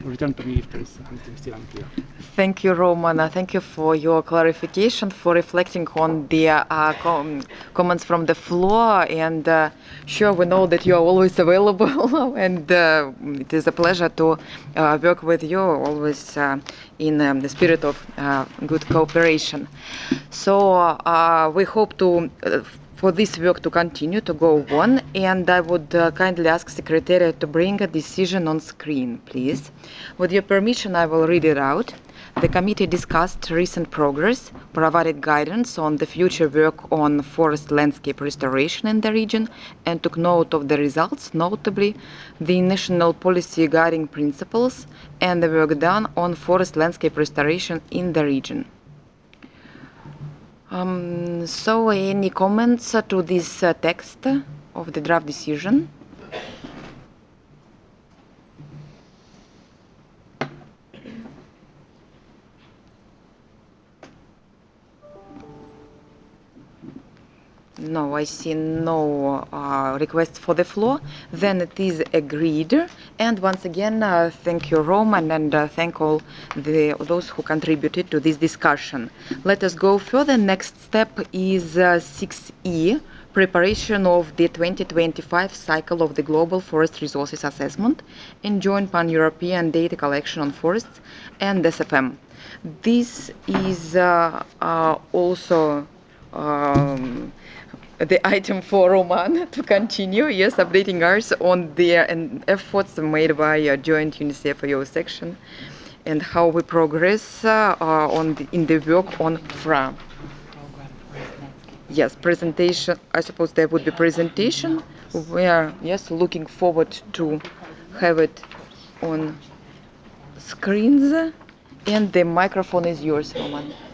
return to me if there is anything still unclear. Thank you, Roman. Thank you for your clarification, for reflecting on the comments from the floor. And sure, we know that you are always available, and it is a pleasure to work with you, always in the spirit of good cooperation. So we hope to for this work to continue to go on, and I would kindly ask Secretariat to bring a decision on screen, please. With your permission, I will read it out. The committee discussed recent progress, provided guidance on the future work on forest landscape restoration in the region, and took note of the results, notably the national policy guiding principles and the work done on forest landscape restoration in the region. So any comments to this text of the draft decision? No, I see no requests for the floor. Then it is agreed. And once again, thank you, Roman, and thank all those who contributed to this discussion. Let us go further. Next step is 6E, preparation of the 2025 cycle of the Global Forest Resources Assessment and joint pan-European data collection on forests and SFM. This is also the item for Roman to continue, yes, updating us on the efforts made by joint UNICEF-AO section and how we progress in the work on FRA. Yes, presentation. I suppose there would be presentation. We are, yes, looking forward to have it on screens. And the microphone is yours, Roman.